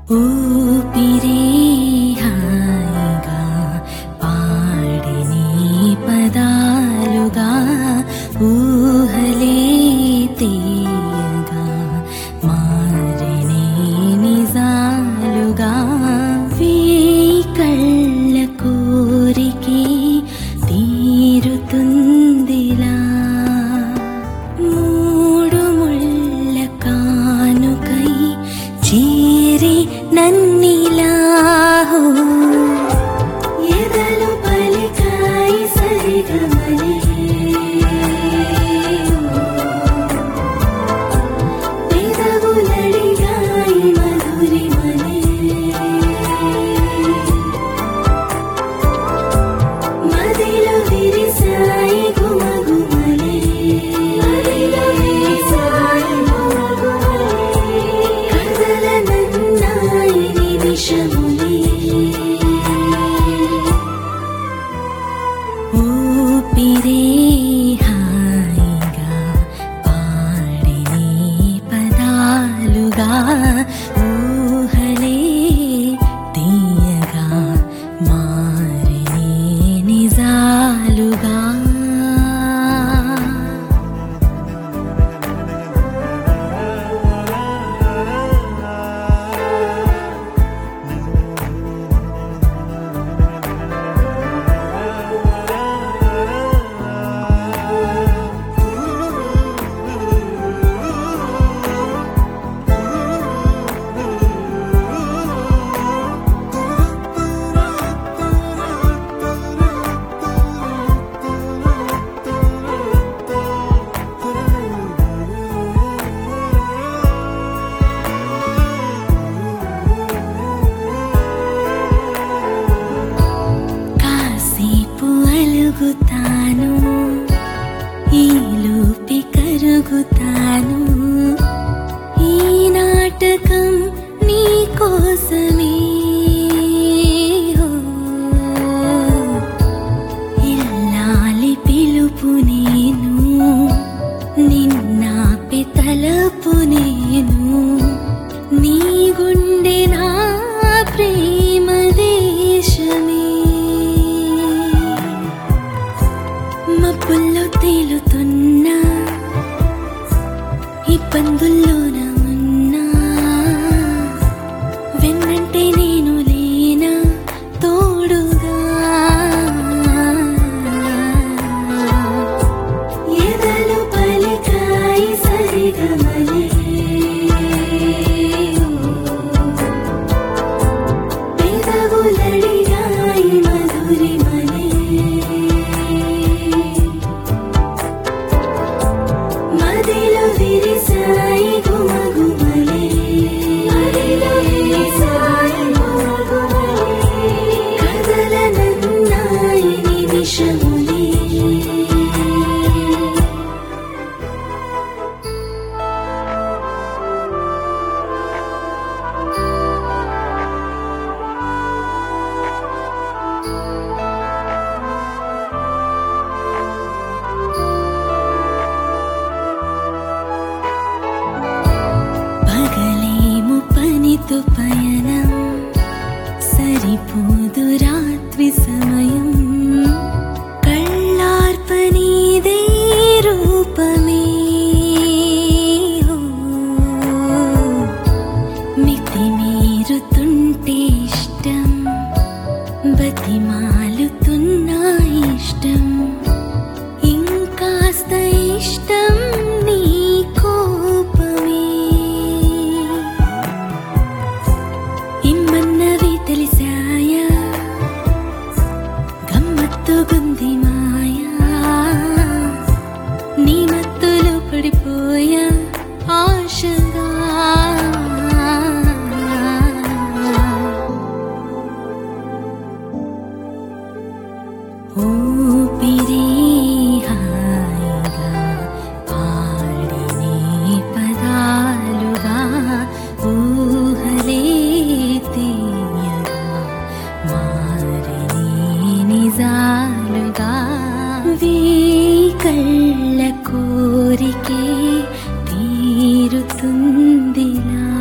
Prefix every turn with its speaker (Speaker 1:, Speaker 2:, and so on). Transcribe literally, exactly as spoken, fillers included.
Speaker 1: ఊపిరే హాయిగా పాడిని పదాలుగా ఊహలే తీయగా మారిని నిజాలుగా వేయి కళ్ళ కోరికే తీరుతుందిలా మూడు ముళ్ళ కానుకై చేరి నన్నిలా ఎదలు పలికాయి సరిగమలే పెదవులడిగాయి మధురిమలే మదిలో విరిసాయి గుమగుమలే మదిలో విరిసాయి గుమగుమలే కదలనన్నాయి నిమిషములే ఊపిరే హాయిగా పాడిని పదాలుగా ఊహలే తీయగా మారిని నిజాలుగా కాసేపు అలుగుతాను ఈలోపి కరుగుతాను ఈ నాటకం నీ కోసమే ఇల్లాలి పిలుపు నేను నిన్నాపి తలపు నేను నీ గుండె నా ప్రేమ దేశమే మబ్బుల్లో తేలుతున్నా ఇబ్బందుల్లోన ఉన్నా వెన్నంటే నేను లేనా తోడుగా ఎదలు పలికాయి సరిగమలే పెదవులడిగాయి మధురిమలే మదిలో విరిసాయి గుమగుమలే మదిలో విరిసాయి గుమగుమలే కదలనన్నాయి నిమిషములే పగలేము పనితో పయనం సరిపోదు రాత్రి సమయం కళ్ళార్పనీదే రూపమే మితి మీరుతుంటే ఇష్టం బతిమాలుతున్నా ఇష్టం ఇంకాస్త ఇష్టం నీ కోపమే ఇమ్మన్నవి తెలిసాయా గమ్మత్తుగుంది మాయా నీ మత్తులో పడిపోయా ఆశగా ఊపిరే హాయిగా పాడిని పదాలుగా ఊహలే తీయగా మారిని నిజాలుగా వేయి కళ్ళ కోరికే తీరుతుందిలా